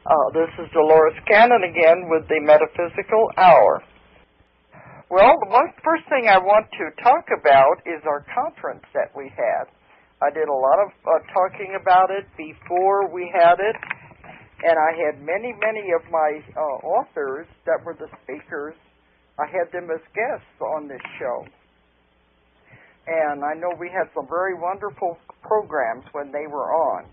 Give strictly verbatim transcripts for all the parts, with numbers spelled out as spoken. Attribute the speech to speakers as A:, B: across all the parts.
A: Uh, this is Dolores Cannon again with the Metaphysical Hour. Well, the one, first thing I want to talk about is our conference that we had. I did a lot of uh, talking about it before we had it, and I had many, many of my uh, authors that were the speakers. I had them as guests on this show. And I know we had some very wonderful programs when they were on.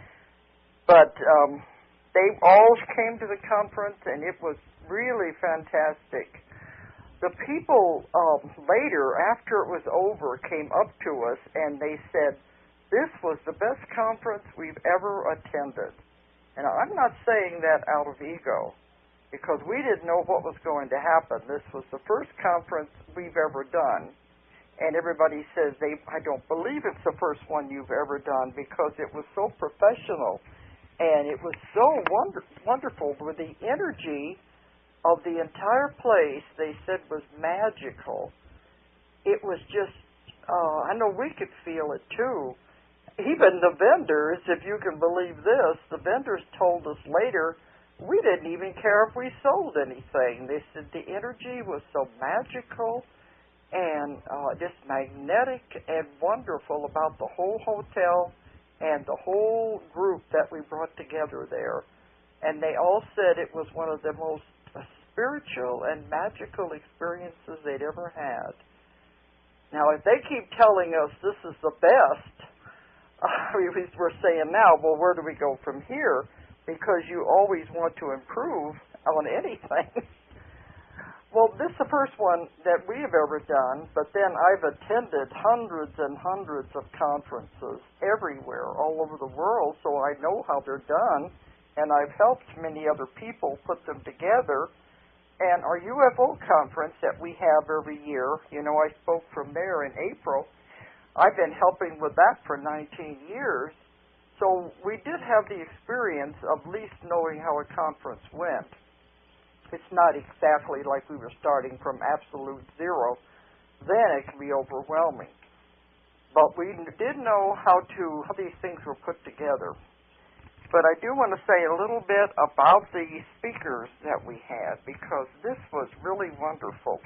A: But um, they all came to the conference, and it was really fantastic. The people um, later, after it was over, came up to us, and they said, this was the best conference we've ever attended. And I'm not saying that out of ego, because we didn't know what was going to happen. This was the first conference we've ever done. And everybody says, they, I don't believe it's the first one you've ever done, because it was so professional. And it was so wonder, wonderful with the energy of the entire place, they said, was magical. It was just, uh, I know we could feel it too. Even the vendors, if you can believe this, the vendors told us later, we didn't even care if we sold anything. They said the energy was so magical and uh, just magnetic and wonderful about the whole hotel and the whole group that we brought together there. And they all said it was one of the most spiritual and magical experiences they'd ever had. Now, if they keep telling us this is the best, uh, we're saying now, well, where do we go from here? Because you always want to improve on anything. Well, this is the first one that we have ever done, but then I've attended hundreds and hundreds of conferences everywhere, all over the world, so I know how they're done, and I've helped many other people put them together. And our U F O conference that we have every year, you know, I spoke from there in April. I've been helping with that for nineteen years. So we did have the experience of at least knowing how a conference went. It's not exactly like we were starting from absolute zero. Then it can be overwhelming. But we did know how to how these things were put together. But I do want to say a little bit about the speakers that we had, because this was really wonderful.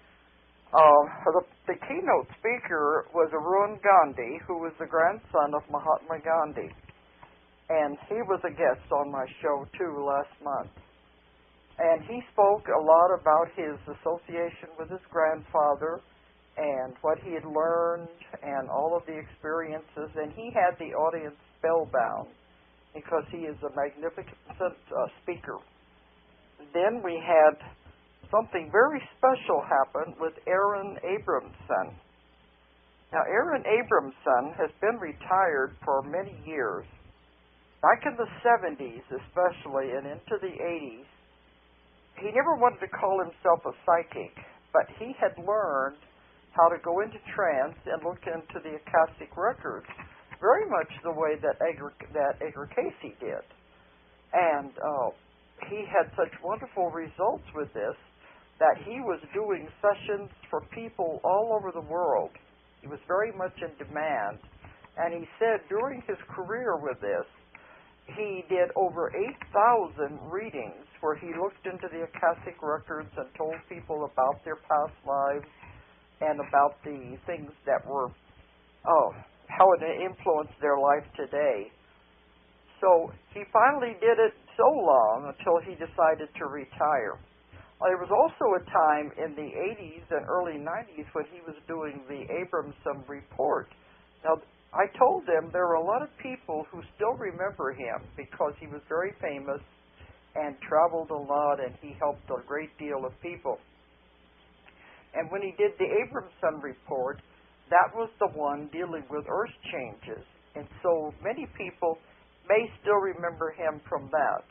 A: Uh, the, the keynote speaker was Arun Gandhi, who was the grandson of Mahatma Gandhi. And he was a guest on my show, too, last month. And he spoke a lot about his association with his grandfather and what he had learned and all of the experiences. And he had the audience spellbound, because he is a magnificent uh, speaker. Then we had something very special happen with Aaron Abramson. Now, Aaron Abramson has been retired for many years. Back in the seventies, especially, and into the eighties, he never wanted to call himself a psychic, but he had learned how to go into trance and look into the Akashic records, very much the way that Edgar, that Edgar Cayce did. And uh, he had such wonderful results with this that he was doing sessions for people all over the world. He was very much in demand. And he said during his career with this, he did over eight thousand readings where he looked into the Akashic records and told people about their past lives and about the things that were, oh, how it influenced their life today. So he finally did it so long until he decided to retire. There was also a time in the eighties and early nineties when he was doing the Abramson report. Now, I told them there were a lot of people who still remember him because he was very famous and traveled a lot, and he helped a great deal of people. And when he did the Abramson report, that was the one dealing with earth changes. And so many people may still remember him from that.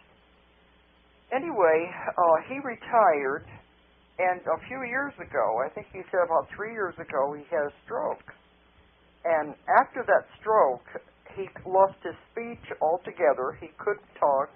A: Anyway, uh, he retired, and a few years ago, I think he said about three years ago, he had a stroke. And after that stroke, he lost his speech altogether. He couldn't talk.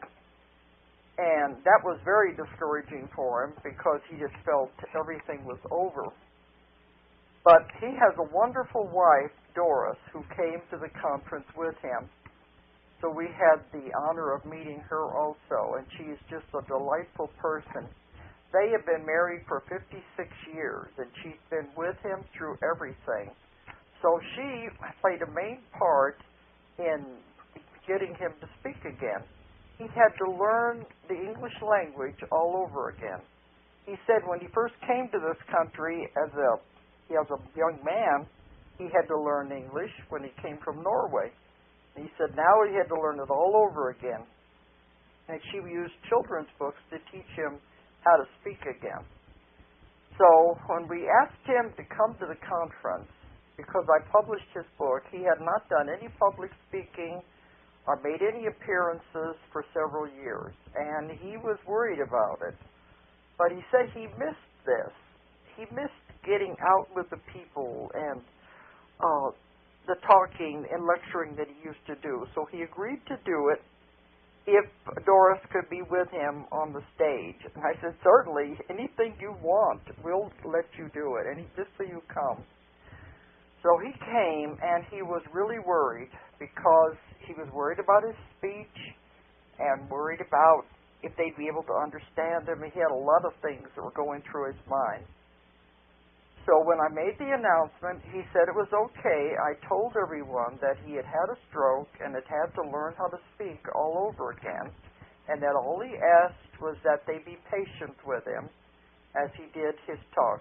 A: And that was very discouraging for him because he just felt everything was over. But he has a wonderful wife, Doris, who came to the conference with him. So we had the honor of meeting her also, and she is just a delightful person. They have been married for fifty-six years, and she's been with him through everything. So she played a main part in getting him to speak again. He had to learn the English language all over again. He said when he first came to this country as a, as a young man, he had to learn English when he came from Norway. He said now he had to learn it all over again. And she used children's books to teach him how to speak again. So when we asked him to come to the conference, because I published his book, he had not done any public speaking or made any appearances for several years. And he was worried about it. But he said he missed this. He missed getting out with the people and uh, the talking and lecturing that he used to do. So he agreed to do it if Doris could be with him on the stage. And I said, certainly, anything you want, we'll let you do it, and he, just so you come. So he came, and he was really worried because he was worried about his speech and worried about if they'd be able to understand him. He had a lot of things that were going through his mind. So when I made the announcement, he said it was okay. I told everyone that he had had a stroke and had had to learn how to speak all over again, and that all he asked was that they be patient with him as he did his talk.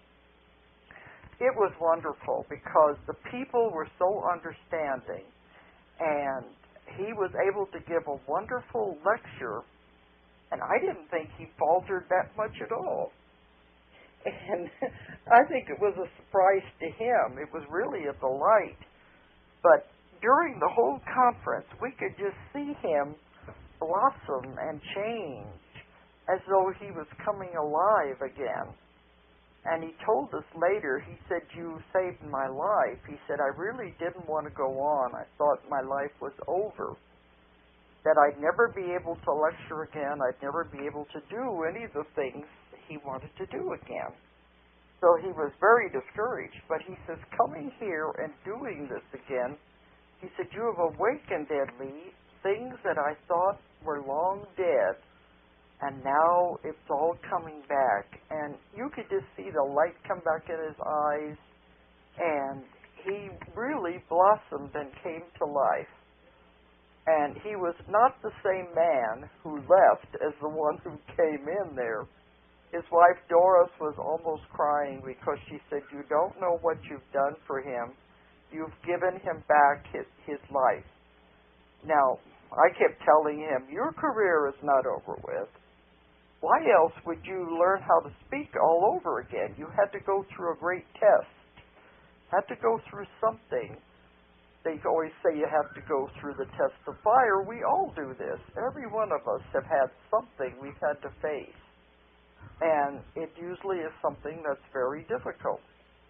A: It was wonderful because the people were so understanding, and he was able to give a wonderful lecture, and I didn't think he faltered that much at all. And I think it was a surprise to him. It was really a delight. But during the whole conference, we could just see him blossom and change as though he was coming alive again. And he told us later, he said, you saved my life. He said, I really didn't want to go on. I thought my life was over, that I'd never be able to lecture again. I'd never be able to do any of the things he wanted to do again. So he was very discouraged, but he says, coming here and doing this again, he said, you have awakened in me things that I thought were long dead, and now it's all coming back. And you could just see the light come back in his eyes, and he really blossomed and came to life. And he was not the same man who left as the one who came in there. His wife, Doris, was almost crying because she said, you don't know what you've done for him. You've given him back his, his life. Now, I kept telling him, your career is not over with. Why else would you learn how to speak all over again? You had to go through a great test. Had to go through something. They always say you have to go through the test of fire. We all do this. Every one of us have had something we've had to face. And it usually is something that's very difficult.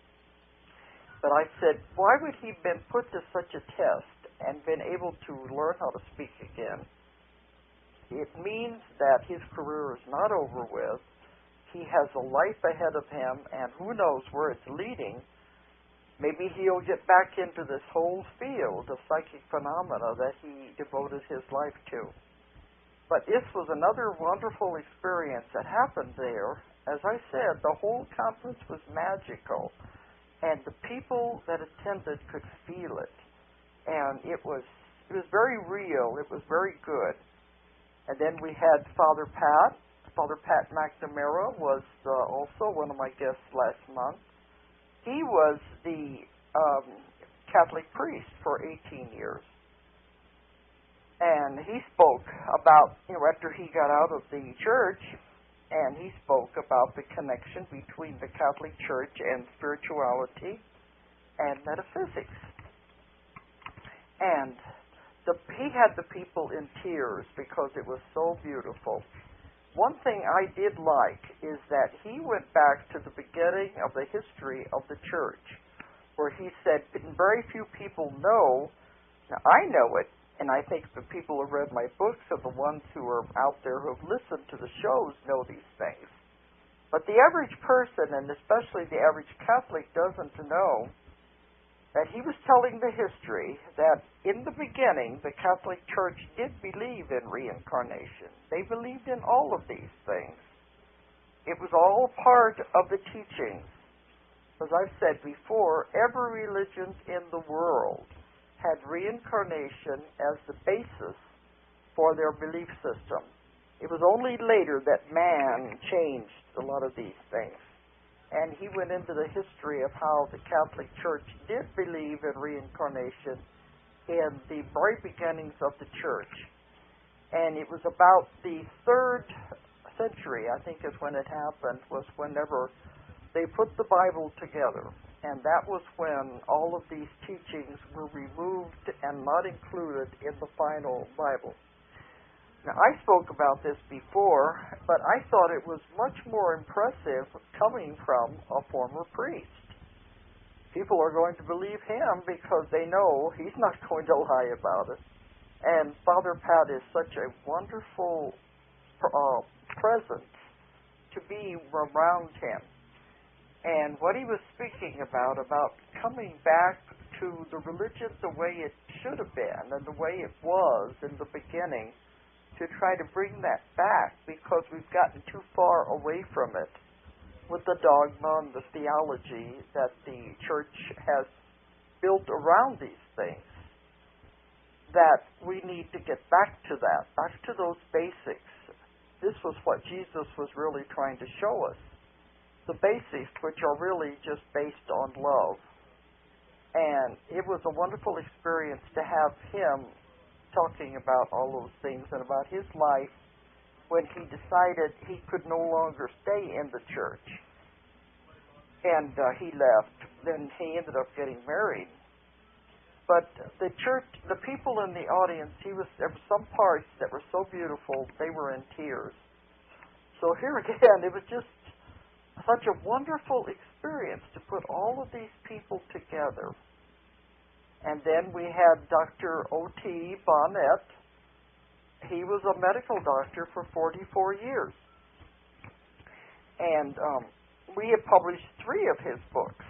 A: But I said, why would he have been put to such a test and been able to learn how to speak again? It means that his career is not over with. He has a life ahead of him, and who knows where it's leading. Maybe he'll get back into this whole field of psychic phenomena that he devoted his life to. But this was another wonderful experience that happened there. As I said, the whole conference was magical, and the people that attended could feel it. And it was it was very real. It was very good. And then we had Father Pat. Father Pat McNamara was uh, also one of my guests last month. He was the um, Catholic priest for eighteen years. And he spoke about, you know, after he got out of the church, and he spoke about the connection between the Catholic Church and spirituality and metaphysics. And the, he had the people in tears because it was so beautiful. One thing I did like is that he went back to the beginning of the history of the church, where he said, very few people know, now I know it, and I think the people who read my books are the ones who are out there who have listened to the shows know these things. But the average person, and especially the average Catholic, doesn't know And he was telling the history that in the beginning, the Catholic Church did believe in reincarnation. They believed in all of these things. It was all part of the teachings. As I've said before, every religion in the world had reincarnation as the basis for their belief system. It was only later that man changed a lot of these things. And he went into the history of how the Catholic Church did believe in reincarnation in the very beginnings of the Church. And it was about the third century, I think is when it happened, was whenever they put the Bible together. And that was when all of these teachings were removed and not included in the final Bible. Now, I spoke about this before, but I thought it was much more impressive coming from a former priest. People are going to believe him because they know he's not going to lie about it. And Father Pat is such a wonderful uh, presence to be around him. And what he was speaking about, about coming back to the religion the way it should have been and the way it was in the beginning, to try to bring that back because we've gotten too far away from it with the dogma and the theology that the Church has built around these things, that we need to get back to that, back to those basics. This was what Jesus was really trying to show us, the basics which are really just based on love. And it was a wonderful experience to have him talking about all those things and about his life when he decided he could no longer stay in the church. And uh, he left. Then he ended up getting married. But the church, the people in the audience, he was there were some parts that were so beautiful, they were in tears. So here again, it was just such a wonderful experience to put all of these people together. And then we had Doctor O T Bonnet. He was a medical doctor for forty-four years. And um, we have published three of his books.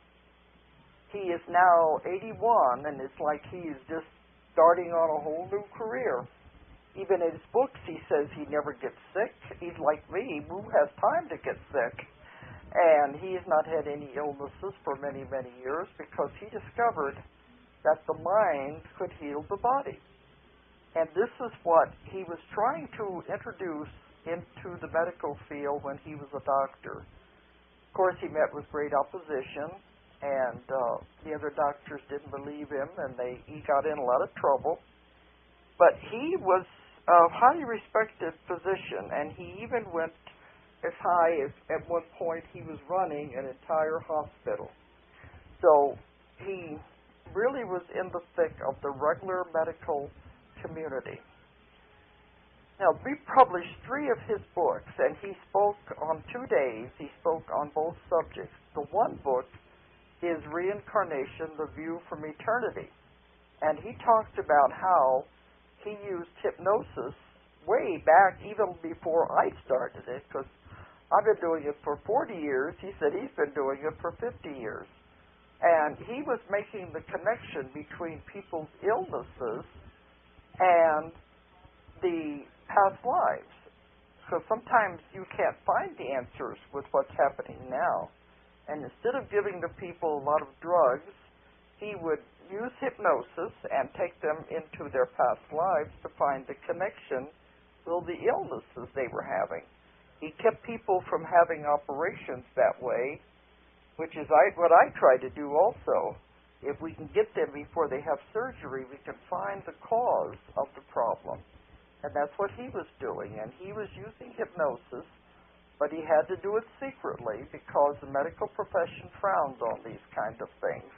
A: He is now eighty-one, and it's like he's just starting on a whole new career. Even in his books, he says he never gets sick. He's like me, who has time to get sick. And he has not had any illnesses for many, many years because he discovered that the mind could heal the body. And this is what he was trying to introduce into the medical field when he was a doctor. Of course, he met with great opposition, and uh, the other doctors didn't believe him, and they he got in a lot of trouble. But he was a highly respected physician, and he even went as high as, at one point, he was running an entire hospital. So he really was in the thick of the regular medical community. Now, we published three of his books, and he spoke on two days. He spoke on both subjects. The one book is Reincarnation, The View from Eternity. And he talked about how he used hypnosis way back, even before I started it, because I've been doing it for forty years. He said he's been doing it for fifty years. And he was making the connection between people's illnesses and the past lives. So sometimes you can't find the answers with what's happening now. And instead of giving the people a lot of drugs, he would use hypnosis and take them into their past lives to find the connection with the illnesses they were having. He kept people from having operations that way, which is I, what I try to do also. If we can get them before they have surgery, we can find the cause of the problem. And that's what he was doing. And he was using hypnosis, but he had to do it secretly because the medical profession frowns on these kind of things.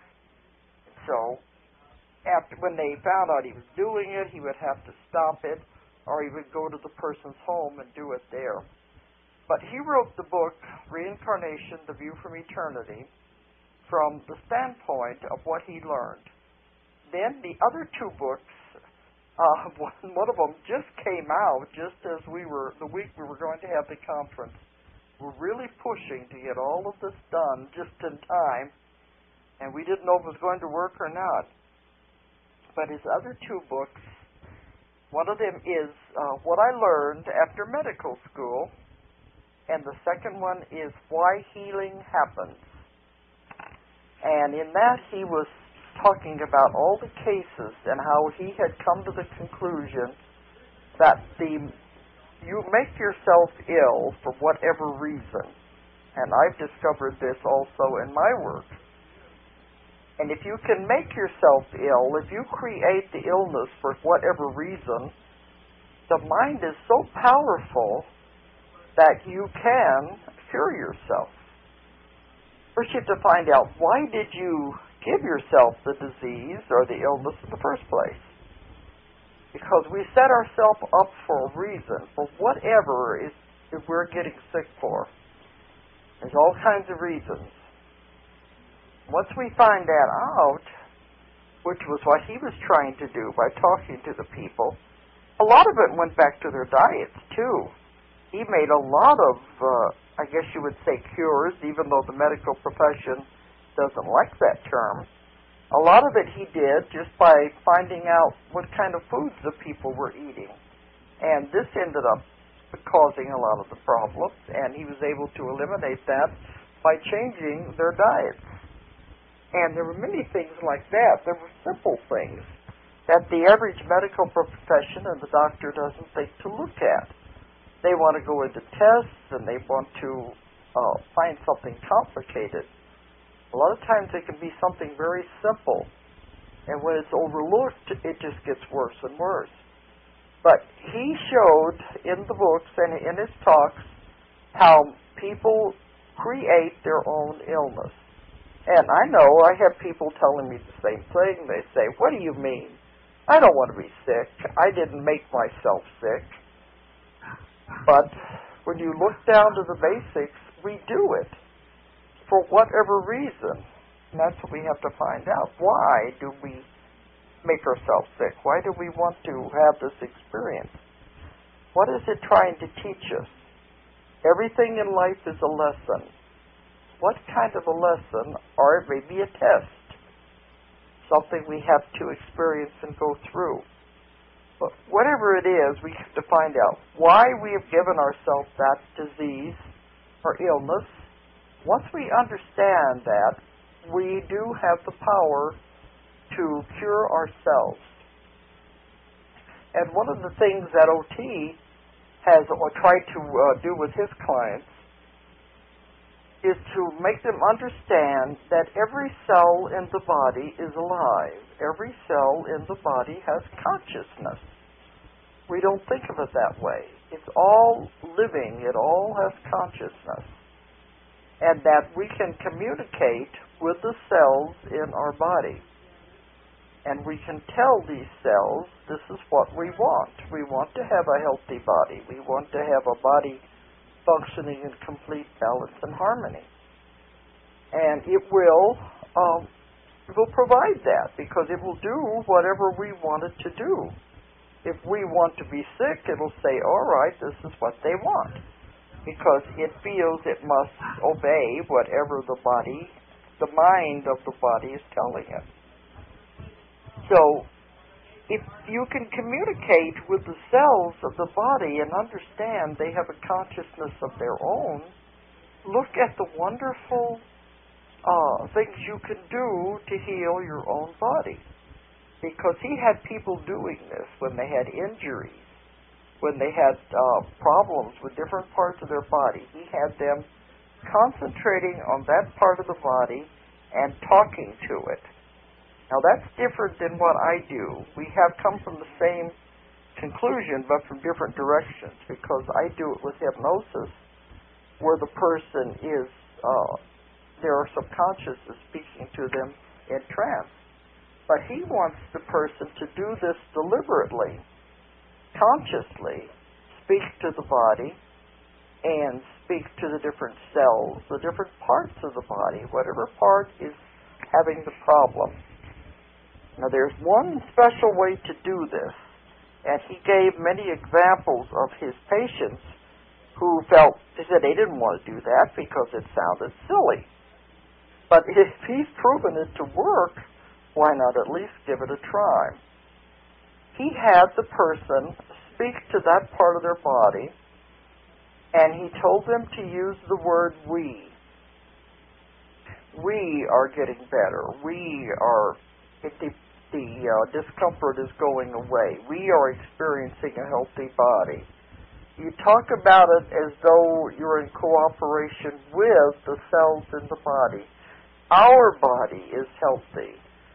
A: So after, when they found out he was doing it, he would have to stop it, or he would go to the person's home and do it there. But he wrote the book, Reincarnation, The View from Eternity, from the standpoint of what he learned. Then the other two books, uh, one, one of them just came out just as we were, the week we were going to have the conference. We're really pushing to get all of this done just in time. and we didn't know if it was going to work or not. But his other two books, one of them is uh, What I Learned After Medical School, and the second one is Why Healing Happens. And in that he was talking about all the cases and how he had come to the conclusion that the you make yourself ill for whatever reason. And I've discovered this also in my work. And if you can make yourself ill, if you create the illness for whatever reason, the mind is so powerful that you can cure yourself. First you have to find out, why did you give yourself the disease or the illness in the first place? Because we set ourselves up for a reason, for whatever is if we're getting sick for. There's all kinds of reasons. Once we find that out, which was what he was trying to do by talking to the people, a lot of it went back to their diets, too. He made a lot of, uh, I guess you would say, cures, even though the medical profession doesn't like that term. A lot of it he did just by finding out what kind of foods the people were eating. And this ended up causing a lot of the problems, and he was able to eliminate that by changing their diets. And there were many things like that. There were simple things that the average medical profession and the doctor doesn't think to look at. They want to go into tests, and they want to uh, find something complicated. A lot of times it can be something very simple, and when it's overlooked, it just gets worse and worse. But he showed in the books and in his talks how people create their own illness. And I know I have people telling me the same thing. They say, what do you mean? I don't want to be sick. I didn't make myself sick. But when you look down to the basics, we do it for whatever reason. And that's what we have to find out. Why do we make ourselves sick? Why do we want to have this experience? What is it trying to teach us? Everything in life is a lesson. What kind of a lesson, or it may be a test, something we have to experience and go through. But whatever it is, we have to find out why we have given ourselves that disease or illness. Once we understand that, we do have the power to cure ourselves. And one of the things that O T has or tried to uh, do with his clients is to make them understand that every cell in the body is alive. Every cell in the body has consciousness. We don't think of it that way. It's all living. It all has consciousness. And that we can communicate with the cells in our body. And we can tell these cells, this is what we want. We want to have a healthy body. We want to have a body functioning in complete balance and harmony. And it will, um, it will provide that, because it will do whatever we want it to do. If we want to be sick, it'll say, all right, this is what they want, because it feels it must obey whatever the body, the mind of the body is telling it. So, if you can communicate with the cells of the body and understand they have a consciousness of their own, look at the wonderful uh, things you can do to heal your own body. Because he had people doing this when they had injuries, when they had uh, problems with different parts of their body. He had them concentrating on that part of the body and talking to it. Now that's different than what I do. We have come from the same conclusion, but from different directions, because I do it with hypnosis, where the person is, uh, their subconscious is speaking to them in trance. But he wants the person to do this deliberately, consciously, speak to the body and speak to the different cells, the different parts of the body, whatever part is having the problem. Now there's one special way to do this, and he gave many examples of his patients who felt, they said they didn't want to do that because it sounded silly. But if he's proven it to work, why not at least give it a try? He had the person speak to that part of their body, and he told them to use the word we. We are getting better. We are, the, the uh, discomfort is going away. We are experiencing a healthy body. You talk about it as though you're in cooperation with the cells in the body. Our body is healthy.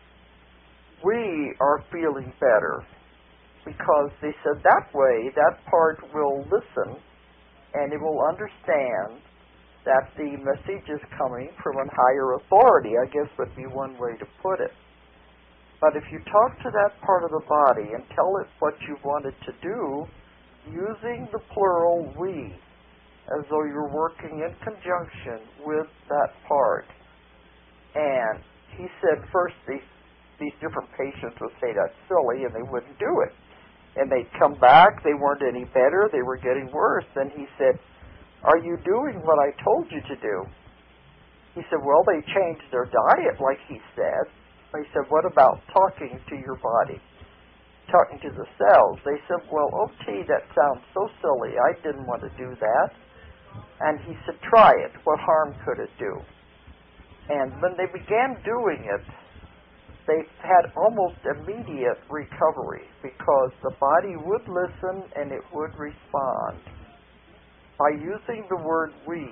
A: We are feeling better because they said that way that part will listen and it will understand that the message is coming from a higher authority, I guess would be one way to put it. But if you talk to that part of the body and tell it what you want it to do, using the plural we, as though you're working in conjunction with that part. And he said first these, these different patients would say that's silly and they wouldn't do it. And they'd come back, they weren't any better, they were getting worse. Then he said, are you doing what I told you to do? He said, well, they changed their diet like he said. He said, what about talking to your body? Talking to the cells. They said, well, O T, that sounds so silly. I didn't want to do that. And he said, try it. What harm could it do? And when they began doing it, they had almost immediate recovery because the body would listen and it would respond. By using the word we,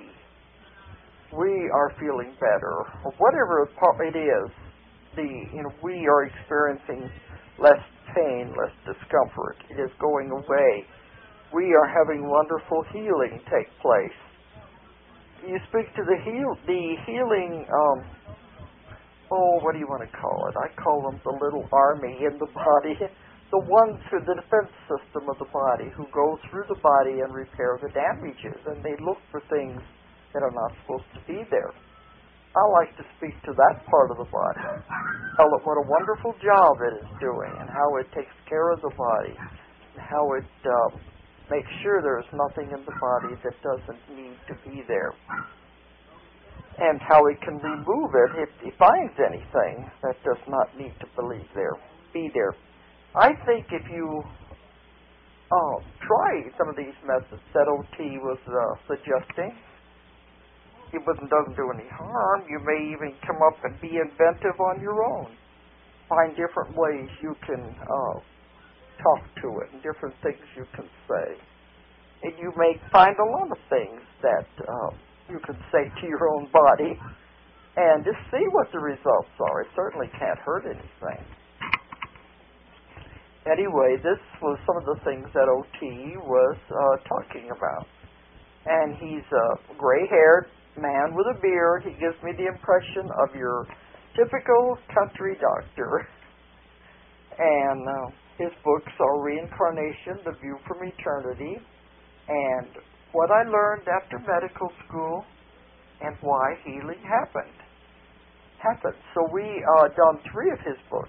A: we are feeling better. Or whatever it is, the, you know, we are experiencing less pain, less discomfort. It is going away. We are having wonderful healing take place. You speak to the heal, the healing, um, oh, what do you want to call it? I call them the little army in the body, the ones through the defense system of the body who go through the body and repair the damages, and they look for things that are not supposed to be there. I like to speak to that part of the body, tell it what a wonderful job it is doing and how it takes care of the body, and how it uh, makes sure there is nothing in the body that doesn't need to be there, and how it can remove it if it finds anything that does not need to believe there, be there. I think if you uh, try some of these methods that O T was uh, suggesting, it doesn't do any harm. You may even come up and be inventive on your own. Find different ways you can uh, talk to it and different things you can say. And you may find a lot of things that uh, you can say to your own body and just see what the results are. It certainly can't hurt anything. Anyway, this was some of the things that O T was uh, talking about. And he's a gray-haired man with a beard. He gives me the impression of your typical country doctor. And uh, his books are Reincarnation, The View from Eternity, and What I Learned After Medical School, and Why Healing Happened. Happened. So we uh, done three of his books.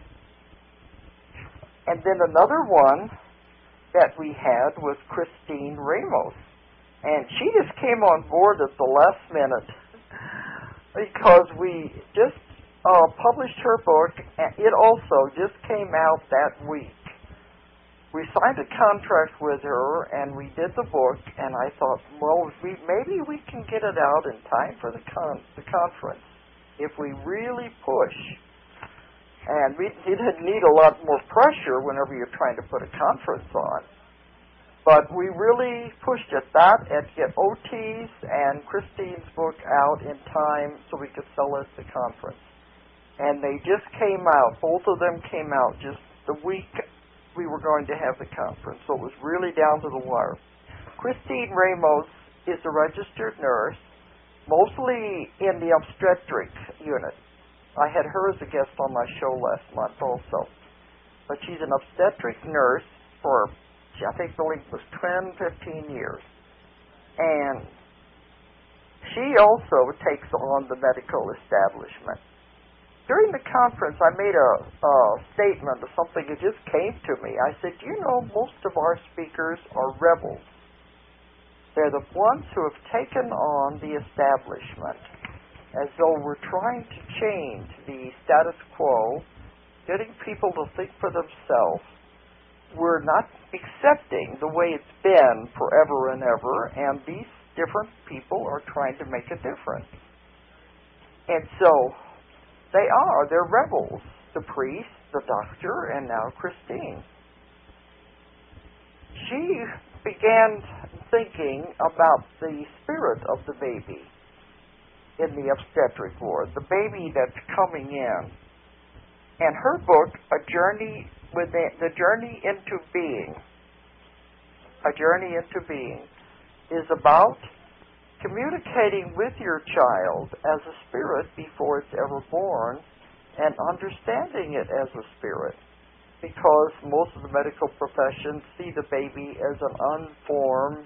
A: And then another one that we had was Christine Ramos. And she just came on board at the last minute because we just uh, published her book, and it also just came out that week. We signed a contract with her, and we did the book, and I thought, well, we, maybe we can get it out in time for the, con- the conference if we really push. And we didn't need a lot more pressure whenever you're trying to put a conference on. But we really pushed at that and get O T's and Christine's book out in time so we could sell it at the conference. And they just came out. Both of them came out just the week we were going to have the conference. So it was really down to the wire. Christine Ramos is a registered nurse, mostly in the obstetric unit. I had her as a guest on my show last month also. But she's an obstetric nurse for, I think, I believe it was ten, fifteen years. And she also takes on the medical establishment. During the conference, I made a, a statement of something that just came to me. I said, you know, most of our speakers are rebels. They're the ones who have taken on the establishment. as though we're trying to change the status quo, getting people to think for themselves. We're not accepting the way it's been forever and ever, and these different people are trying to make a difference. And so they are, they're rebels, the priest, the doctor, and now Christine. She began thinking about the spirit of the baby in the obstetric ward, the baby that's coming in. And her book, A Journey Within, The Journey into Being, A Journey into Being, is about communicating with your child as a spirit before it's ever born and understanding it as a spirit, because most of the medical profession see the baby as an unformed,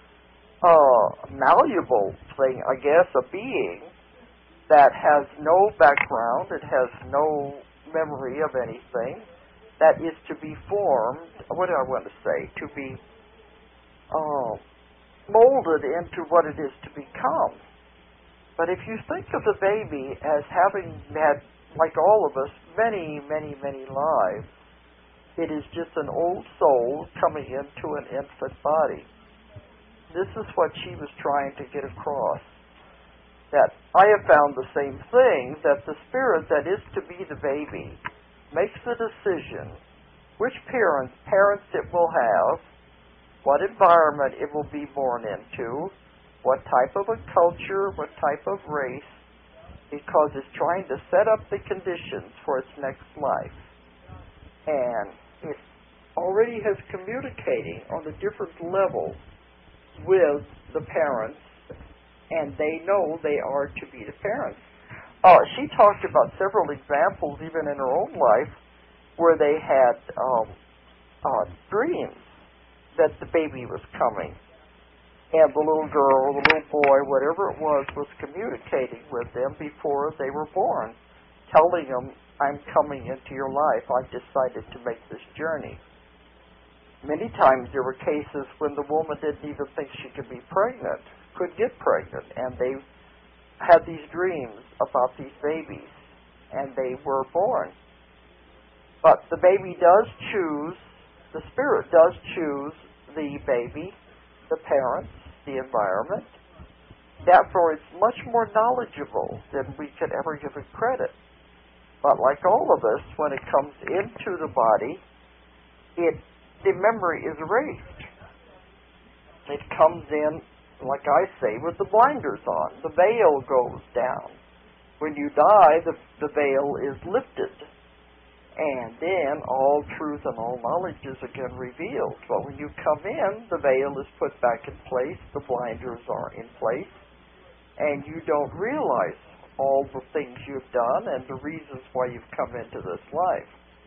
A: uh, malleable thing, I guess, a being that has no background, it has no memory of anything, that is to be formed, what do I want to say, to be uh, molded into what it is to become. But if you think of the baby as having had, like all of us, many, many, many lives, it is just an old soul coming into an infant body. This is what she was trying to get across. That I have found the same thing, that the spirit that is to be the baby makes the decision which parents, parents it will have, what environment it will be born into, what type of a culture, what type of race, because it's trying to set up the conditions for its next life. And it already has communicating on a different level with the parents, and they know they are to be the parents. Uh, she talked about several examples, even in her own life, where they had um, uh, dreams that the baby was coming. And the little girl, the little boy, whatever it was, was communicating with them before they were born, telling them, I'm coming into your life. I've decided to make this journey. Many times there were cases when the woman didn't even think she could be pregnant, could get pregnant, and they had these dreams about these babies, and they were born. But the baby does choose, the spirit does choose the baby, the parents, the environment. Therefore, it's much more knowledgeable than we could ever give it credit. But like all of us, when it comes into the body, it the memory is erased. It comes in, like I say, with the blinders on. The veil goes down. When you die, the, the veil is lifted. And then all truth and all knowledge is again revealed. But when you come in, the veil is put back in place, the blinders are in place, and you don't realize all the things you've done and the reasons why you've come into this life.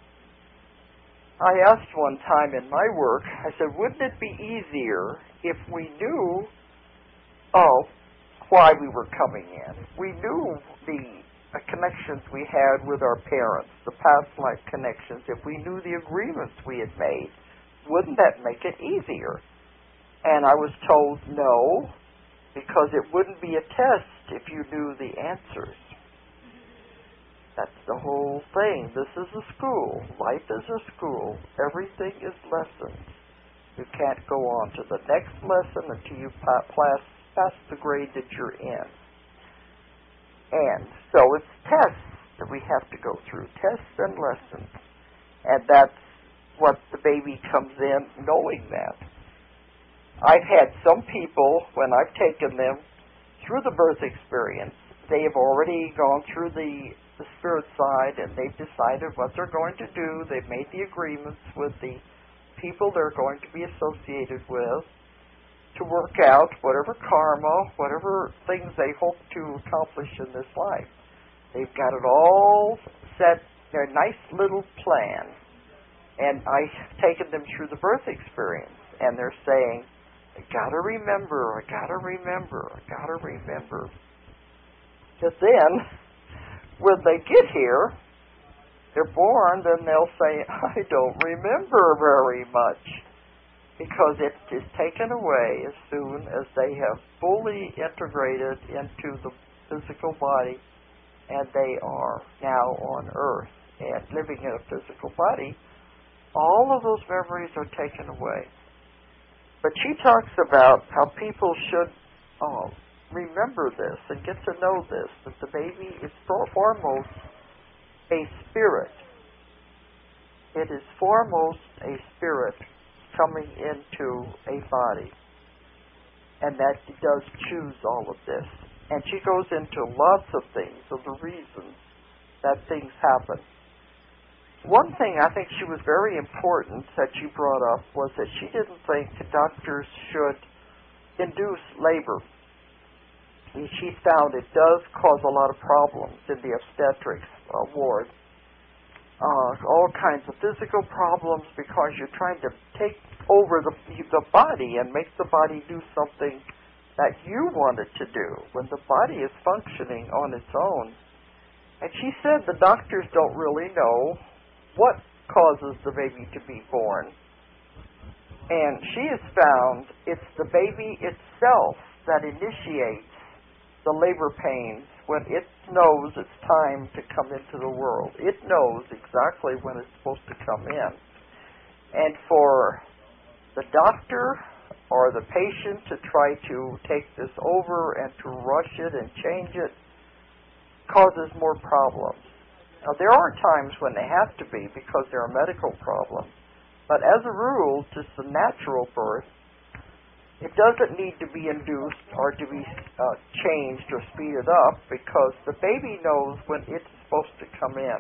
A: I asked one time in my work, I said, wouldn't it be easier if we knew oh, why we were coming in? We knew the The connections we had with our parents, the past life connections, if we knew the agreements we had made, wouldn't that make it easier? And I was told no, because it wouldn't be a test if you knew the answers. That's the whole thing. This is a school. Life is a school. Everything is lessons. You can't go on to the next lesson until you pass, pass the grade that you're in. And so it's tests that we have to go through, tests and lessons. And that's what the baby comes in knowing that. I've had some people, when I've taken them through the birth experience, they have already gone through the, the spirit side, and they've decided what they're going to do. They've made the agreements with the people they're going to be associated with, to work out whatever karma, whatever things they hope to accomplish in this life. They've got it all set, their nice little plan. And I've taken them through the birth experience, and they're saying, I gotta remember, I gotta remember, I gotta remember. But then, when they get here, they're born, then they'll say, I don't remember very much. Because it is taken away as soon as they have fully integrated into the physical body, and they are now on Earth and living in a physical body, all of those memories are taken away. But she talks about how people should uh, remember this and get to know this, that the baby is foremost a spirit. It is foremost a spirit coming into a body, and that it does choose all of this. And she goes into lots of things, of the reasons that things happen. One thing I think she was very important that she brought up was that she didn't think the doctors should induce labor. And she found it does cause a lot of problems in the obstetrics uh, ward. Uh, all kinds of physical problems because you're trying to take over the, the body and make the body do something that you want it to do when the body is functioning on its own. And she said the doctors don't really know what causes the baby to be born. And she has found it's the baby itself that initiates the labor pains when it knows it's time to come into the world. It knows exactly when it's supposed to come in. And for the doctor or the patient to try to take this over and to rush it and change it causes more problems. Now, there are times when they have to be because there are medical problems. But as a rule, just the natural birth, it doesn't need to be induced or to be uh, changed or speeded up because the baby knows when it's supposed to come in.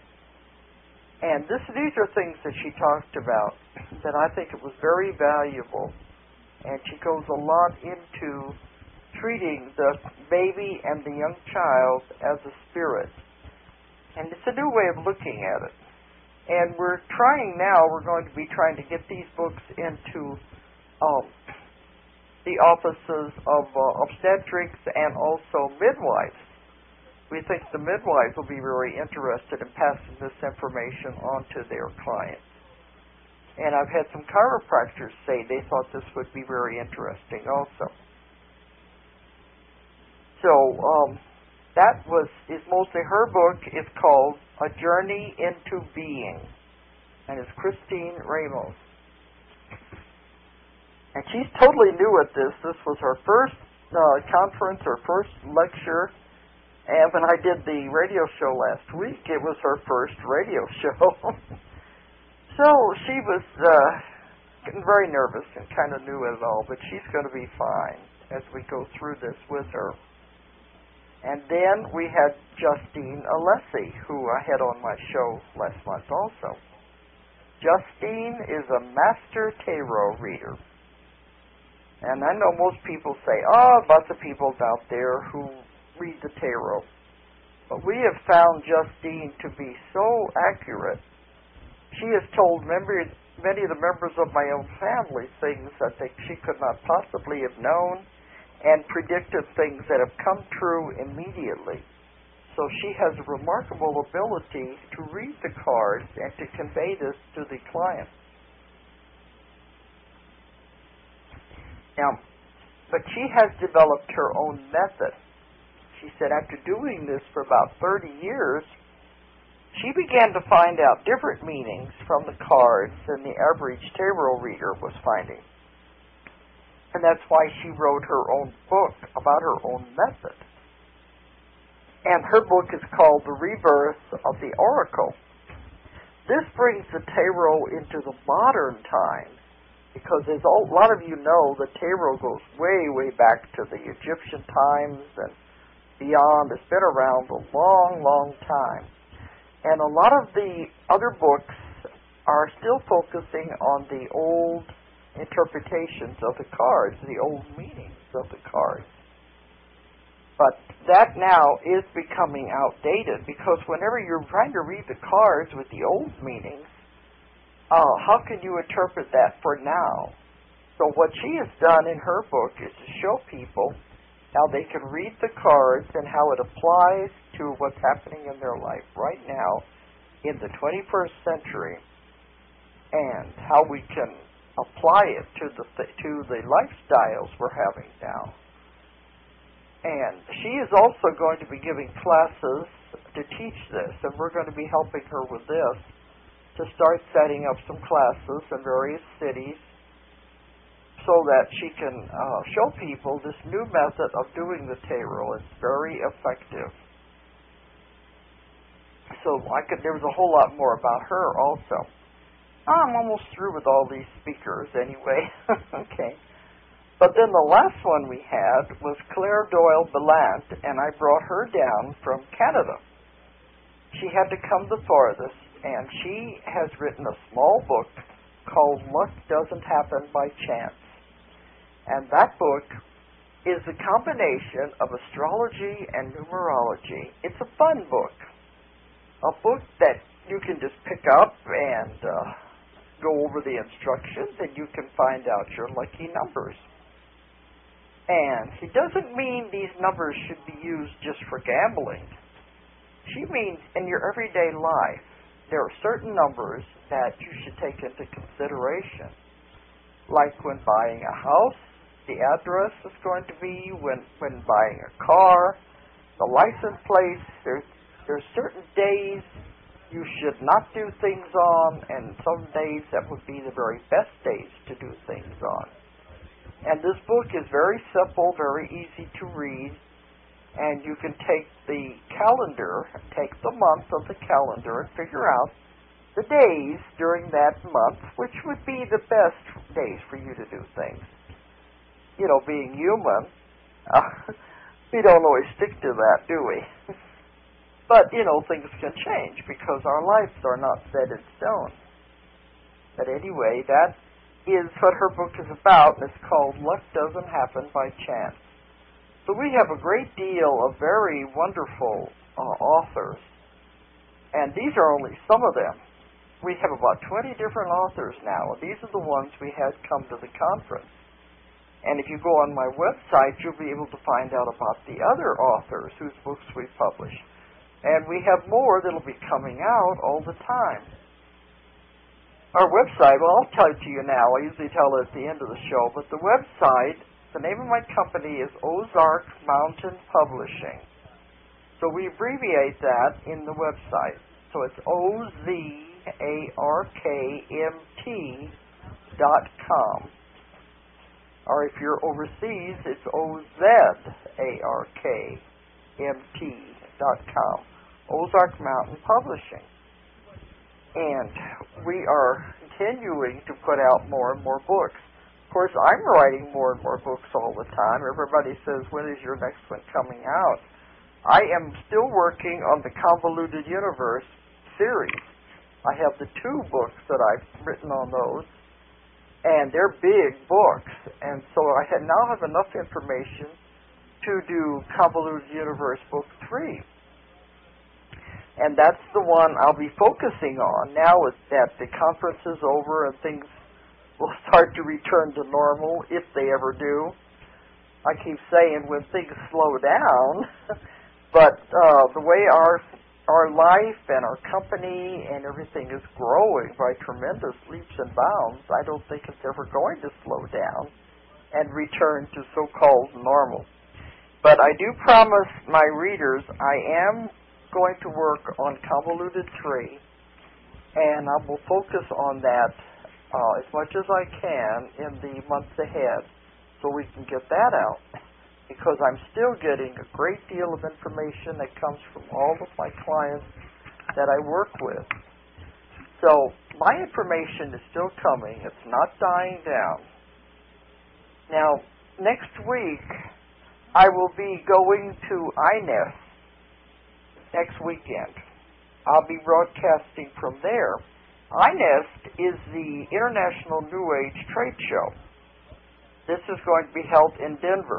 A: And this, these are things that she talked about that I think it was very valuable. And she goes a lot into treating the baby and the young child as a spirit. And it's a new way of looking at it. And we're trying now, we're going to be trying to get these books into um, the offices of uh, obstetrics and also midwives. We think the midwives will be very interested in passing this information on to their clients. And I've had some chiropractors say they thought this would be very interesting also. So um, that was is mostly her book. It's called A Journey into Being, and it's Christine Ramos. And she's totally new at this. This was her first uh, conference, her first lecture. And when I did the radio show last week, it was her first radio show. So she was uh, getting very nervous and kind of new at it all, but she's going to be fine as we go through this with her. And then we had Justine Alessi, who I had on my show last month also. Justine is a master tarot reader. And I know most people say, oh, lots of people out there who read the tarot. But we have found Justine to be so accurate. She has told members, many of the members of my own family things that they, she could not possibly have known, and predicted things that have come true immediately. So she has a remarkable ability to read the cards and to convey this to the client. Now, but she has developed her own method. She said after doing this for about thirty years, she began to find out different meanings from the cards than the average tarot reader was finding. And that's why she wrote her own book about her own method. And her book is called The Rebirth of the Oracle. This brings the tarot into the modern times, because as a lot of you know, the tarot goes way, way back to the Egyptian times and beyond. It's been around a long, long time. And a lot of the other books are still focusing on the old interpretations of the cards, the old meanings of the cards. But that now is becoming outdated because whenever you're trying to read the cards with the old meanings, uh, how can you interpret that for now? So what she has done in her book is to show people how they can read the cards and how it applies to what's happening in their life right now in the twenty-first century, and how we can apply it to the th- to the lifestyles we're having now. And she is also going to be giving classes to teach this, and we're going to be helping her with this to start setting up some classes in various cities so that she can uh, show people this new method of doing the tarot. It's very effective. So I could, there was a whole lot more about her also. I'm almost through with all these speakers anyway. Okay. But then the last one we had was Claire Doyle Belant, and I brought her down from Canada. She had to come the farthest, and she has written a small book called Luck Doesn't Happen by Chance. And that book is a combination of astrology and numerology. It's a fun book, a book that you can just pick up and uh, go over the instructions, and you can find out your lucky numbers. And she doesn't mean these numbers should be used just for gambling. She means in your everyday life, there are certain numbers that you should take into consideration. Like when buying a house, the address is going to be, when, when buying a car, the license plates. There's, there's certain days you should not do things on, and some days that would be the very best days to do things on. And this book is very simple, very easy to read, and you can take the calendar, take the month of the calendar, and figure out the days during that month, which would be the best days for you to do things. You know, being human, uh, we don't always stick to that, do we? But, you know, things can change because our lives are not set in stone. But anyway, that is what her book is about, and it's called Luck Doesn't Happen by Chance. So we have a great deal of very wonderful uh, authors, and these are only some of them. We have about twenty different authors now, and these are the ones we had come to the conference. And if you go on my website, you'll be able to find out about the other authors whose books we publish. And we have more that'll be coming out all the time. Our website, well, I'll tell it to you now. I usually tell it at the end of the show, but the website, the name of my company is Ozark Mountain Publishing. So we abbreviate that in the website. So it's O Z A R K M T dot com. Or if you're overseas, it's O Z A R K M T dot com. Ozark Mountain Publishing. And we are continuing to put out more and more books. Of course, I'm writing more and more books all the time. Everybody says, when is your next one coming out? I am still working on the Convoluted Universe series. I have the two books that I've written on those, and they're big books. And so I now have enough information to do Convoluted Universe Book three. And that's the one I'll be focusing on now that the conference is over and things will start to return to normal, if they ever do. I keep saying when things slow down, but uh, the way our our life and our company and everything is growing by tremendous leaps and bounds, I don't think it's ever going to slow down and return to so-called normal. But I do promise my readers I am going to work on Convoluted three, and I will focus on that uh, as much as I can in the months ahead so we can get that out, because I'm still getting a great deal of information that comes from all of my clients that I work with. So my information is still coming. It's not dying down. Now, next week I will be going to I N E S next weekend. I'll be broadcasting from there. I N E S is the International New Age Trade Show. This is going to be held in Denver.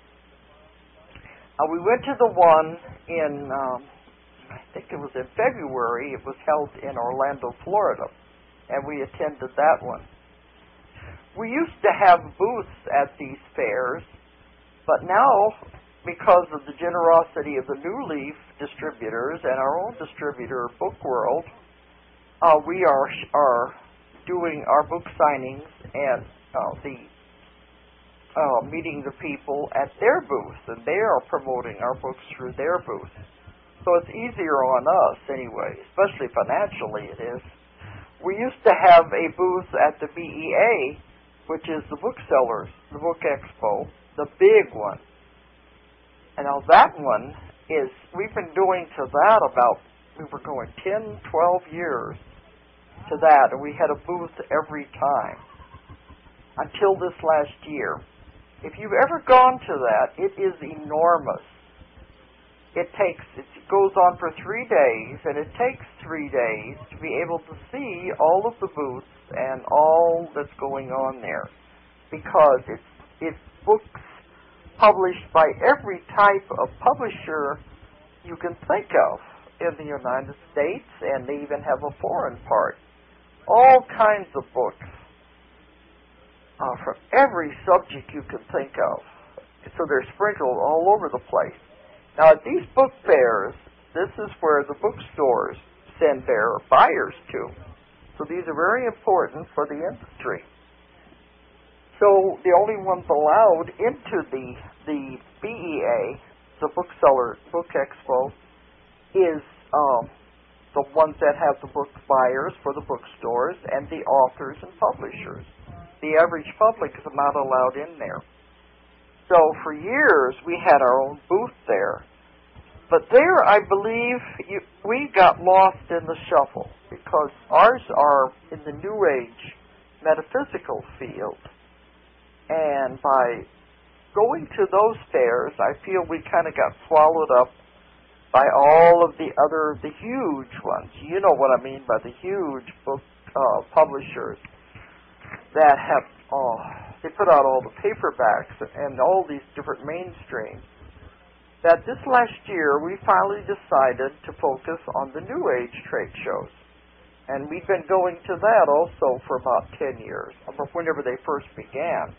A: Uh, we went to the one in, um, I think it was in February. It was held in Orlando, Florida, and we attended that one. We used to have booths at these fairs, but now, because of the generosity of the New Leaf distributors and our own distributor, Book World, uh, we are are doing our book signings and uh, the uh, meeting the people at their booth, and they are promoting our books through their booth. So it's easier on us anyway, especially financially it is. We used to have a booth at the B E A, which is the booksellers, the Book Expo, the big one. And now that one is, we've been doing to that about, we were going ten, twelve years to that, and we had a booth every time until this last year. If you've ever gone to that, it is enormous. It takes, it goes on for three days, and it takes three days to be able to see all of the booths and all that's going on there, because it's, it's books published by every type of publisher you can think of in the United States, and they even have a foreign part. All kinds of books uh, from every subject you can think of. So they're sprinkled all over the place. Now, at these book fairs, this is where the bookstores send their buyers to. So these are very important for the industry. So the only ones allowed into the the B E A, the bookseller book expo, is um, the ones that have the book buyers for the bookstores and the authors and publishers. The average public is not allowed in there. So for years we had our own booth there. But there, I believe, you, we got lost in the shuffle because ours are in the New Age metaphysical field. And by going to those fairs, I feel we kind of got swallowed up by all of the other, the huge ones. You know what I mean by the huge book uh, publishers that have, oh, they put out all the paperbacks and all these different mainstreams. That this last year we finally decided to focus on the New Age trade shows. And we've been going to that also for about ten years, whenever they first began.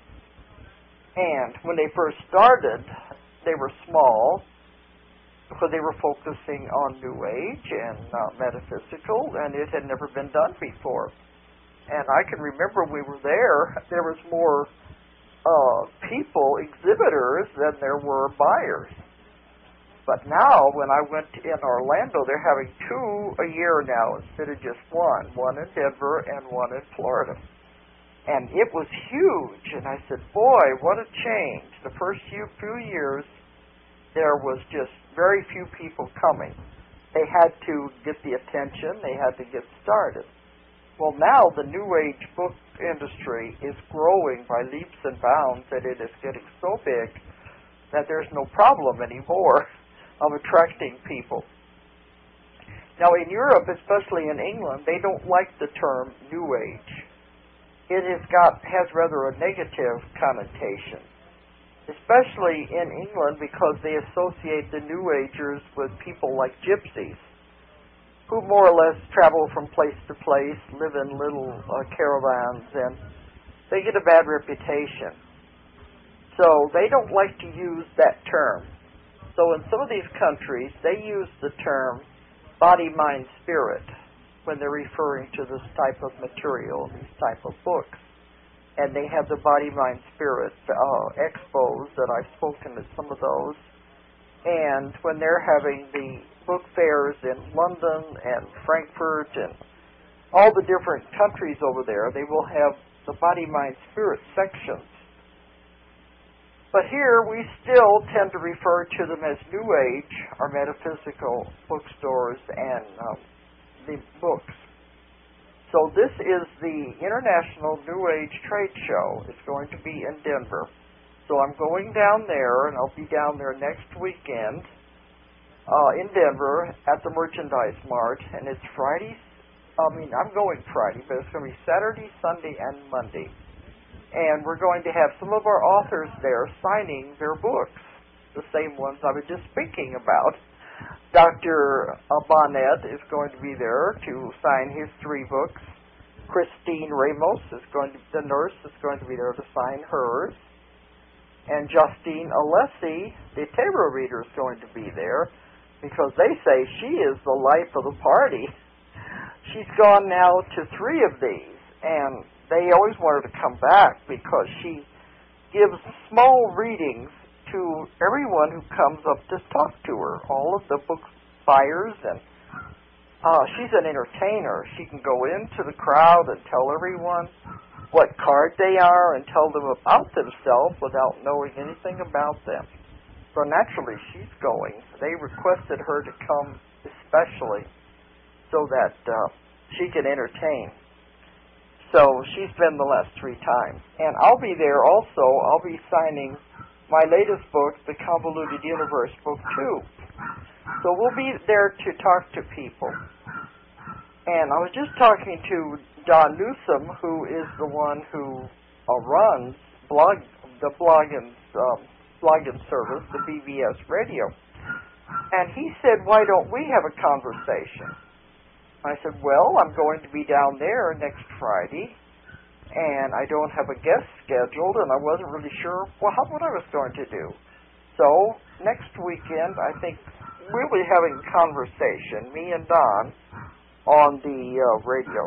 A: And when they first started, they were small because they were focusing on New Age and uh, metaphysical, and it had never been done before. And I can remember we were there, there was more Uh, people, exhibitors, than there were buyers. But now, when I went in Orlando, they're having two a year now instead of just one, one in Denver and one in Florida. And it was huge, and I said, boy, what a change. The first few, few years, there was just very few people coming. They had to get the attention, they had to get started. Well, now the New Age book industry is growing by leaps and bounds, and it is getting so big that there's no problem anymore of attracting people. Now, in Europe, especially in England, they don't like the term New Age. It has got has rather a negative connotation, especially in England because they associate the New Agers with people like gypsies, who more or less travel from place to place, live in little uh, caravans, and they get a bad reputation. So they don't like to use that term. So in some of these countries, they use the term body, mind, spirit when they're referring to this type of material, these type of books. And they have the body, mind, spirit uh, expos that I've spoken at some of those. And when they're having the book fairs in London and Frankfurt and all the different countries over there, they will have the body, mind, spirit sections. But here we still tend to refer to them as New Age or metaphysical bookstores and um, the books. So this is the International New Age Trade Show. It's going to be in Denver. So I'm going down there, and I'll be down there next weekend uh, in Denver at the Merchandise Mart, and it's Friday. I mean, I'm going Friday, but it's going to be Saturday, Sunday, and Monday. And we're going to have some of our authors there signing their books, the same ones I was just speaking about. Doctor Bonnet is going to be there to sign his three books. Christine Ramos, is going to, the nurse, is going to be there to sign hers. And Justine Alessi, the tarot reader, is going to be there because they say she is the life of the party. She's gone now to three of these, and they always want her to come back because she gives small readings to everyone who comes up to talk to her, all of the book buyers, and uh, she's an entertainer. She can go into the crowd and tell everyone what card they are and tell them about themselves without knowing anything about them. So naturally, she's going. They requested her to come especially so that uh, she can entertain. So she's been the last three times. And I'll be there also. I'll be signing my latest book, The Convoluted Universe, Book two. So we'll be there to talk to people. And I was just talking to Don Newsom, who is the one who uh, runs blog, the blogging, um, blogging service, the B B S Radio. And he said, why don't we have a conversation? I said, well, I'm going to be down there next Friday, and I don't have a guest scheduled, and I wasn't really sure well, how, what I was going to do. So next weekend, I think we'll be having a conversation, me and Don, on the uh, radio.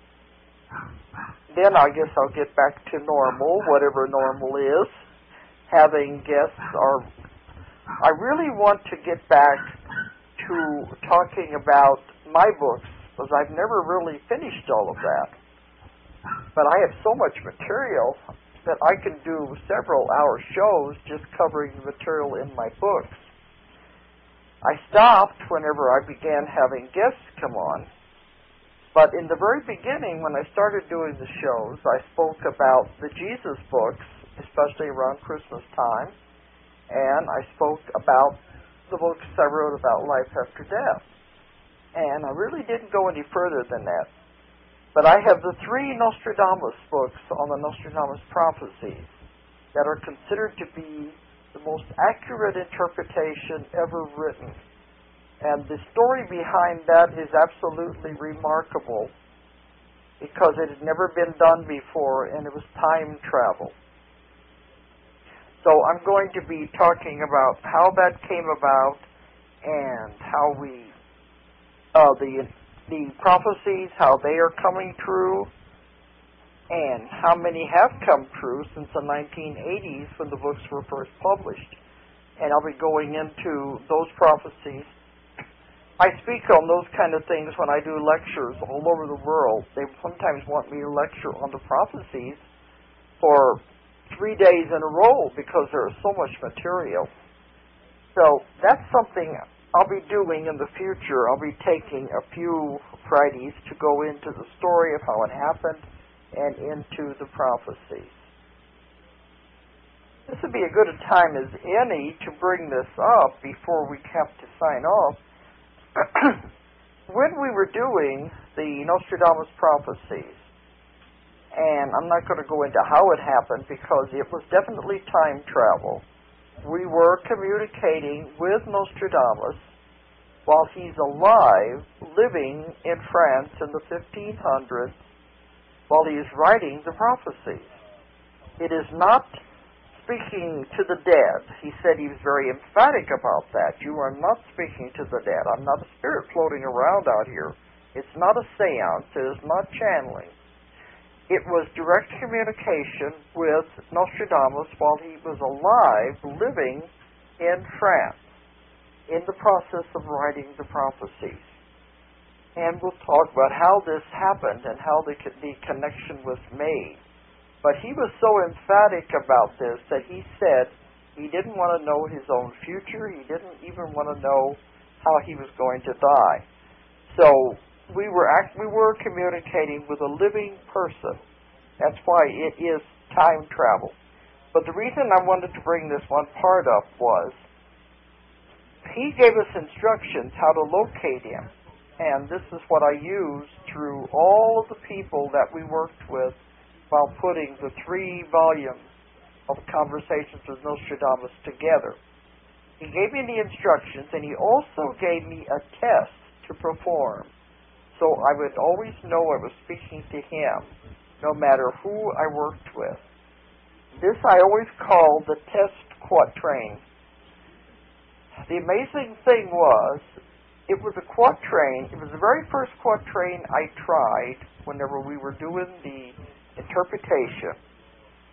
A: Then I guess I'll get back to normal, whatever normal is, having guests. Or I really want to get back to talking about my books, because I've never really finished all of that. But I have so much material that I can do several hour shows just covering the material in my books. I stopped whenever I began having guests come on. But in the very beginning, when I started doing the shows, I spoke about the Jesus books, especially around Christmas time, and I spoke about the books I wrote about life after death. And I really didn't go any further than that. But I have the three Nostradamus books on the Nostradamus prophecies that are considered to be the most accurate interpretation ever written. And the story behind that is absolutely remarkable because it had never been done before, and it was time travel. So I'm going to be talking about how that came about and how we, uh, the the prophecies, how they are coming true, and how many have come true since the nineteen eighties when the books were first published. And I'll be going into those prophecies. I speak on those kind of things when I do lectures all over the world. They sometimes want me to lecture on the prophecies for three days in a row because there's so much material. So that's something I'll be doing in the future. I'll be taking a few Fridays to go into the story of how it happened and into the prophecies. This would be as good a time as any to bring this up before we have to sign off. When we were doing the Nostradamus prophecies, and I'm not going to go into how it happened because it was definitely time travel, we were communicating with Nostradamus while he's alive, living in France in the fifteen hundreds, while he is writing the prophecies. It is not speaking to the dead. He said he was very emphatic about that. You are not speaking to the dead. I'm not a spirit floating around out here. It's not a seance. It is not channeling. It was direct communication with Nostradamus while he was alive, living in France, in the process of writing the prophecies. And we'll talk about how this happened and how the, the connection was made. But he was so emphatic about this that he said he didn't want to know his own future. He didn't even want to know how he was going to die. So we were act- we were communicating with a living person. That's why it is time travel. But the reason I wanted to bring this one part up was he gave us instructions how to locate him. And this is what I used through all of the people that we worked with while putting the three volumes of Conversations with Nostradamus together. He gave me the instructions, and he also gave me a test to perform. So I would always know I was speaking to him, no matter who I worked with. This I always called the test quatrain. The amazing thing was, it was a quatrain. It was the very first quatrain I tried whenever we were doing the interpretation.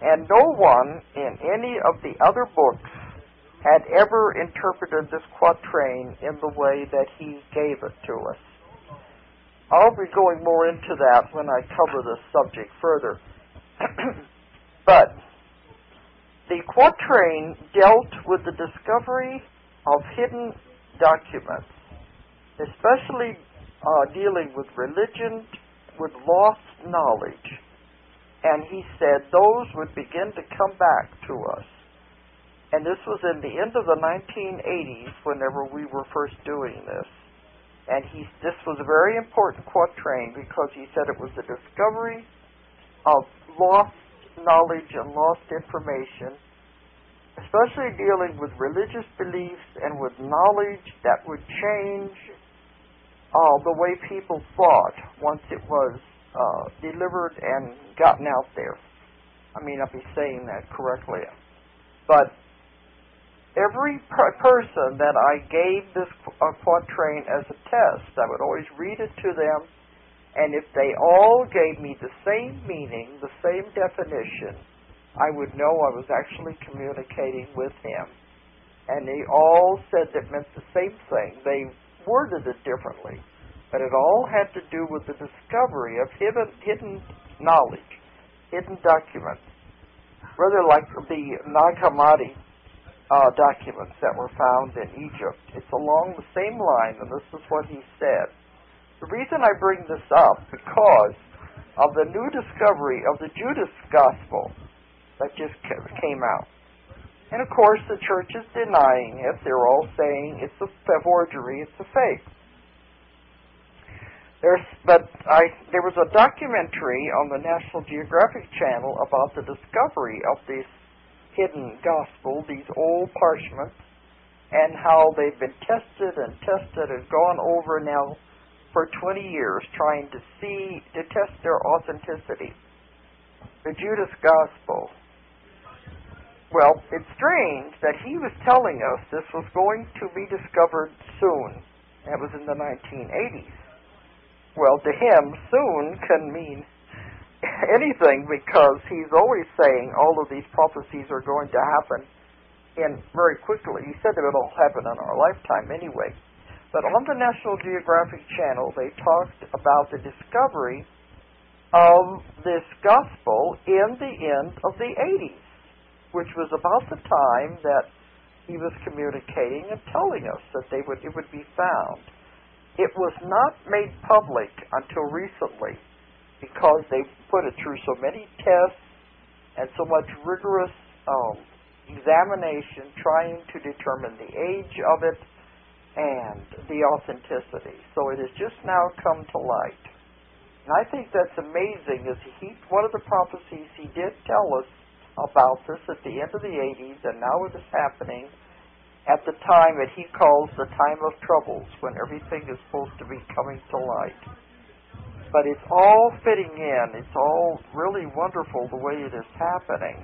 A: And no one in any of the other books had ever interpreted this quatrain in the way that he gave it to us. I'll be going more into that when I cover this subject further. But the quatrain dealt with the discovery of hidden documents, especially uh, dealing with religion, with lost knowledge. And he said those would begin to come back to us. And this was in the end of the nineteen eighties whenever we were first doing this. And he, this was a very important quatrain because he said it was the discovery of lost knowledge and lost information, especially dealing with religious beliefs and with knowledge that would change uh, the way people thought once it was uh, delivered and gotten out there. I may not be saying that correctly, but every per- person that I gave this uh, quatrain as a test, I would always read it to them, and if they all gave me the same meaning, the same definition, I would know I was actually communicating with him. And they all said it meant the same thing. They worded it differently, but it all had to do with the discovery of hidden, hidden knowledge, hidden documents, rather like the Nag Hammadi Uh, documents that were found in Egypt. It's along the same line, and this is what he said. The reason I bring this up, because of the new discovery of the Judas Gospel that just came out. And of course, the church is denying it. They're all saying it's a forgery, it's a fake. There's, but I, there was a documentary on the National Geographic Channel about the discovery of this hidden gospel, these old parchments, and how they've been tested and tested and gone over now for twenty years trying to see, to test their authenticity. The Judas Gospel. Well, it's strange that he was telling us this was going to be discovered soon. That was in the nineteen eighties. Well, to him, soon can mean anything, because he's always saying all of these prophecies are going to happen in very quickly. He said that it'll happen in our lifetime anyway. But on the National Geographic Channel, they talked about the discovery of this gospel in the end of the eighties, which was about the time that he was communicating and telling us that they would it would be found. It was not made public until recently, because they put it through so many tests and so much rigorous um, examination trying to determine the age of it and the authenticity. So it has just now come to light. And I think that's amazing. Is he, one of the prophecies he did tell us about this at the end of the eighties, and now it is happening at the time that he calls the time of troubles, when everything is supposed to be coming to light. But it's all fitting in. It's all really wonderful the way it is happening.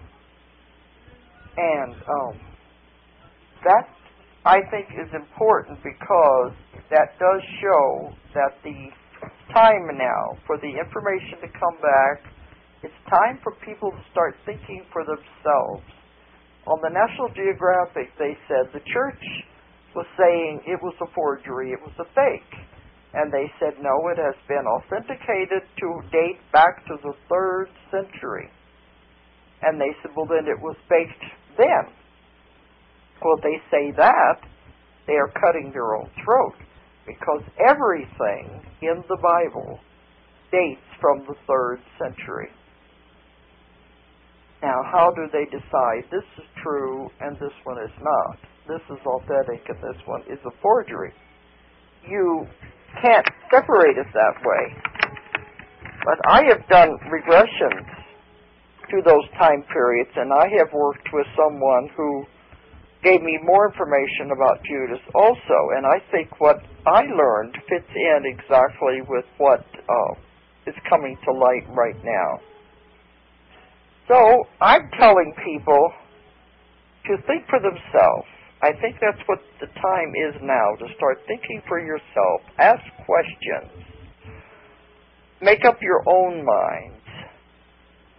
A: And um, that, I think, is important, because that does show that the time now for the information to come back, it's time for people to start thinking for themselves. On the National Geographic, they said the church was saying it was a forgery, it was a fake. And they said, no, it has been authenticated to date back to the third century. And they said, well, then it was faked then. Well, they say that, they are cutting their own throat, because everything in the Bible dates from the third century. Now, how do they decide this is true and this one is not? This is authentic and this one is a forgery. You can't separate it that way. But I have done regressions to those time periods, and I have worked with someone who gave me more information about Judas also, and I think what I learned fits in exactly with what uh, is coming to light right now. So I'm telling people to think for themselves. I think that's what the time is now, to start thinking for yourself. Ask questions. Make up your own minds.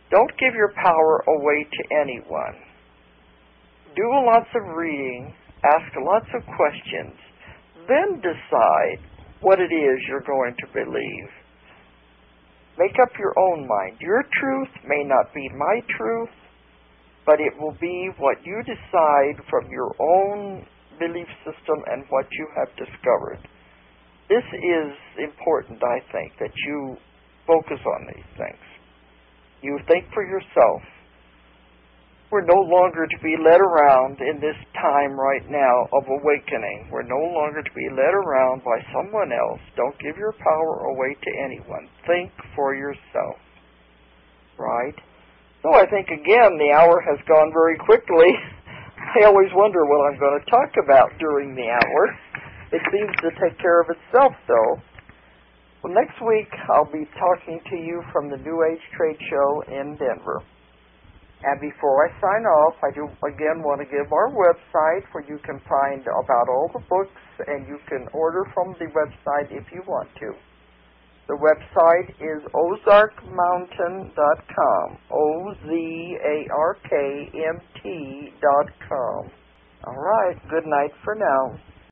A: Don't give your power away to anyone. Do lots of reading, ask lots of questions, then decide what it is you're going to believe. Make up your own mind. Your truth may not be my truth, but it will be what you decide from your own belief system and what you have discovered. This is important, I think, that you focus on these things. You think for yourself. We're no longer to be led around in this time right now of awakening. We're no longer to be led around by someone else. Don't give your power away to anyone. Think for yourself. Right? So I think, again, the hour has gone very quickly. I always wonder what I'm going to talk about during the hour. It seems to take care of itself, though. Well, next week I'll be talking to you from the New Age Trade Show in Denver. And before I sign off, I do again want to give our website where you can find about all the books, and you can order from the website if you want to. The website is ozark mountain dot com, O Z A R K M T dot com. All right, good night for now.